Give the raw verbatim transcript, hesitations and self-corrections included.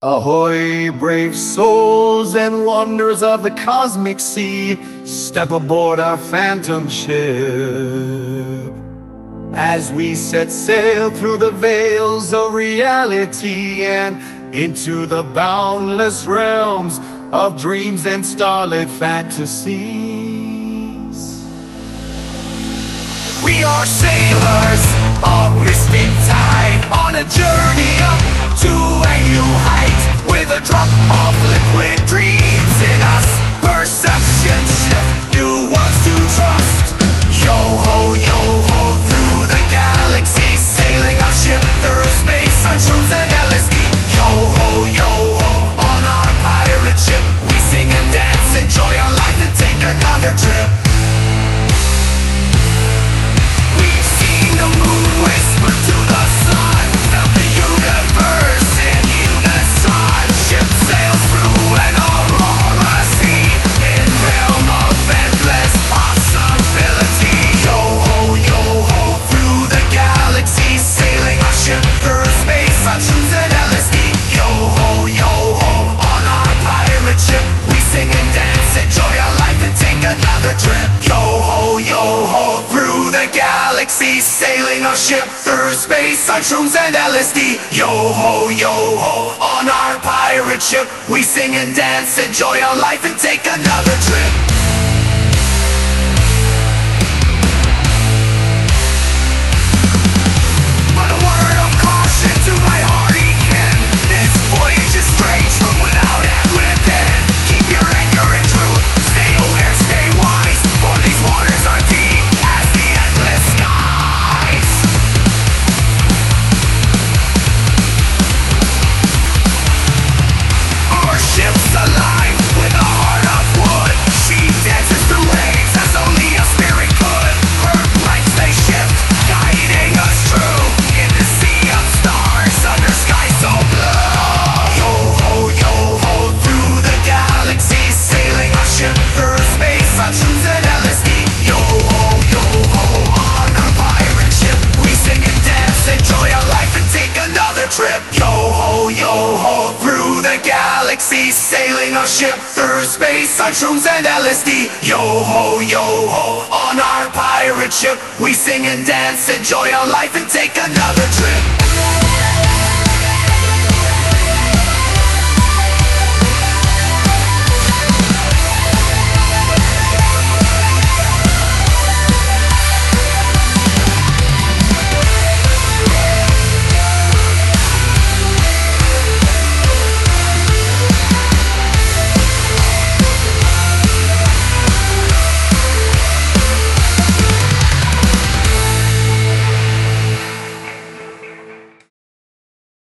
Ahoy, brave souls and wanderers of the cosmic sea, step aboard our phantom ship. As we set sail through the veils of reality and into the boundless realms of dreams and starlit fantasies. We are sailors of rising tide, on a journey up to a new height, with a drop of liquid dreams in us. Perception shift, new ones to trust. Yo ho, yo ho, through the galaxy, sailing our ship through space, unshrooms and L S D. Yo ho, yo ho, on our pirate ship, we sing and dance, enjoy our life and take another trip. We've seen the moon whisper to the sun, felt the universe in unison. Ship sails through an aurora sea, in realm of endless possibility. Yo ho, yo ho, through the galaxy, sailing our ship through space, unshrooms and L S D. Yo ho, yo ho, on our pirate ship, we sing and dance, enjoy our life and take another trip. Yo ho, yo ho, through the galaxy, sailing our ship through space, unshrooms and L S D. Yo ho, yo ho, on our pirate ship, we sing and dance, enjoy our life and take another trip. But a word of caution to my hardy kin, this voyage is strange from without and within. Keep your anchor in truth, stay aware, stay wise, for these waters are deep as the endless skies. Our ship's aligned with a heart of wood. She dances through waves as only a spirit could. Her lights they shift, guiding us true in the sea of stars under sky so blue. Yo ho, yo ho, through the galaxy, sailing our ship through space, unshrooms and L S D. Yo ho, yo ho, on our pirate ship, we sing and dance, enjoy our life and take another trip. Yo ho, yo ho, through the galaxy, sailing our ship through space, unshrooms and L S D. Yo ho, yo ho, on our pirate ship, we sing and dance, enjoy our life and take another trip.